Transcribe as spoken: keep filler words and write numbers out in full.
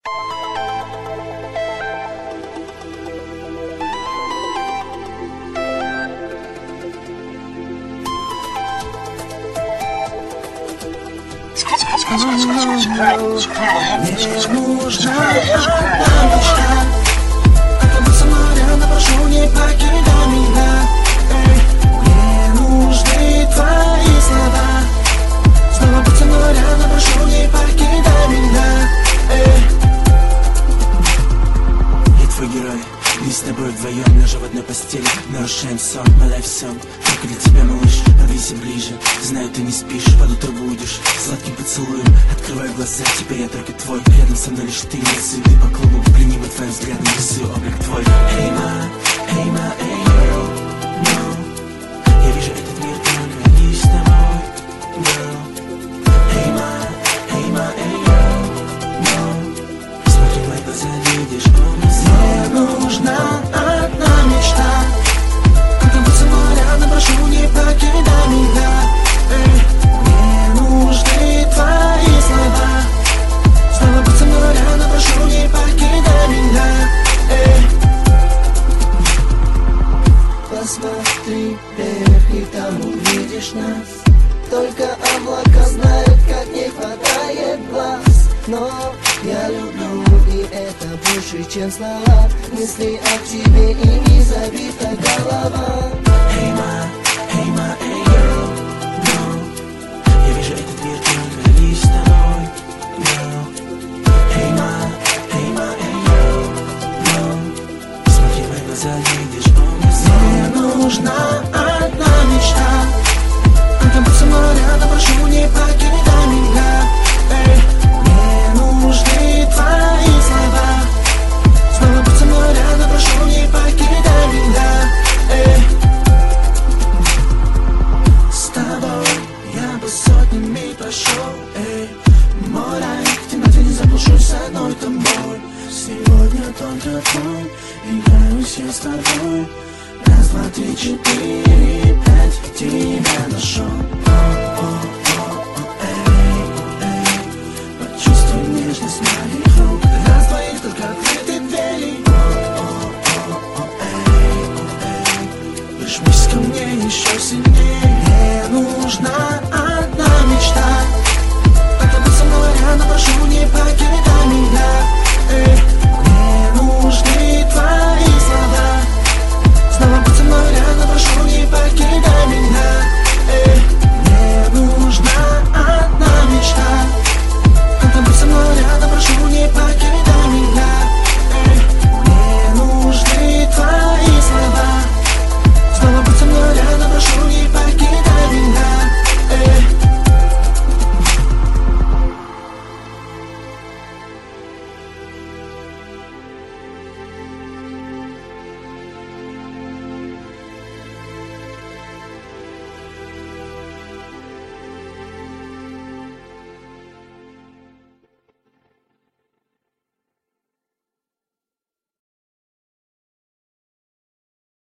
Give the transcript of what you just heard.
Вдвоем лежа в одной постели, нарушаем сон, моля всем. Только для тебя, малыш, подвейся ближе. Знаю, ты не спишь, под утро будешь сладким поцелуем, открывай глаза, теперь я только твой. Рядом со мной лишь ты, не цветы по клубу, пленимый твоим взглядом, рисую облик твой. Hey ma, hey ma, hey girl, no. Я вижу этот мир только лишь с тобой, girl. Hey ma, hey ma, hey girl, no. Смотри в мои глаза, видишь, он мне нужна. Прошу, не покидай меня, эй. Мне нужны твои слова. Снова будь со мной рядом, прошу, не покидай меня, эй. Посмотри вверх, и там увидишь нас. Только облака знают, как не хватает глаз. Но я люблю, и это больше, чем слова. Мысли о тебе, и не забита голова. Hey ma, hey ma, hey girl, no. Я вижу этот мир только лишь с тобой, no. Hey ma, hey ma, hey girl, no. Смотри в мои глаза, видишь, он мне нужна одна мечта. Только будь со мной рядом, прошу, не покидай меня, эй. Мне нужны твои слова. Снова будь со мной рядом, прошу, не покидай меня, эй. Сотнями прошел, эй. Мой рай, в темноте не заблужусь с одной тобой. Сегодня только твой, играюсь я с тобой. Раз, два, три, четыре, пять, тебя нашел. О, о.